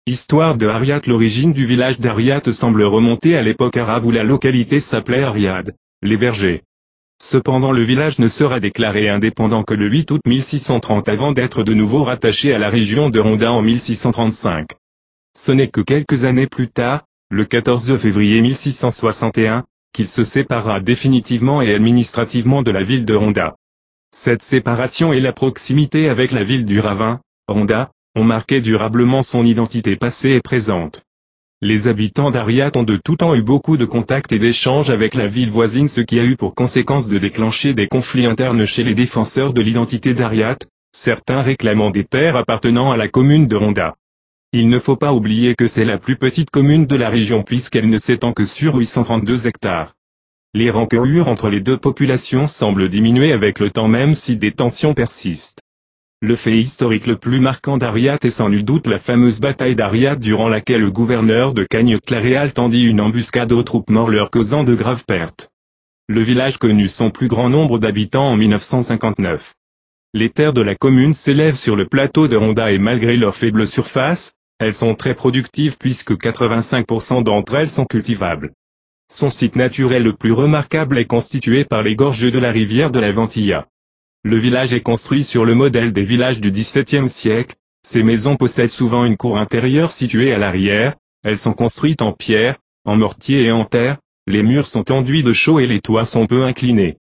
Histoire de Ariat. L'origine du village d'Ariat semble remonter à l'époque arabe où la localité s'appelait Ariad, les vergers. Cependant le village ne sera déclaré indépendant que le 8 août 1630 avant d'être de nouveau rattaché à la région de Ronda en 1635. Ce n'est que quelques années plus tard, le 14 février 1661, qu'il se sépara définitivement et administrativement de la ville de Ronda. Cette séparation et la proximité avec la ville du Ravin, Ronda, ont marqué durablement son identité passée et présente. Les habitants d'Ariat ont de tout temps eu beaucoup de contacts et d'échanges avec la ville voisine, ce qui a eu pour conséquence de déclencher des conflits internes chez les défenseurs de l'identité d'Ariat, certains réclamant des terres appartenant à la commune de Ronda. Il ne faut pas oublier que c'est la plus petite commune de la région puisqu'elle ne s'étend que sur 832 hectares. Les rancœurs entre les deux populations semblent diminuer avec le temps même si des tensions persistent. Le fait historique le plus marquant d'Ariat est sans nul doute la fameuse bataille d'Ariat durant laquelle le gouverneur de Cagnes-Claréal tendit une embuscade aux troupes morts leur causant de graves pertes. Le village connut son plus grand nombre d'habitants en 1959. Les terres de la commune s'élèvent sur le plateau de Ronda et malgré leur faible surface, elles sont très productives puisque 85% d'entre elles sont cultivables. Son site naturel le plus remarquable est constitué par les gorges de la rivière de la Ventilla. Le village est construit sur le modèle des villages du XVIIe siècle, ces maisons possèdent souvent une cour intérieure située à l'arrière, elles sont construites en pierre, en mortier et en terre, les murs sont enduits de chaux et les toits sont peu inclinés.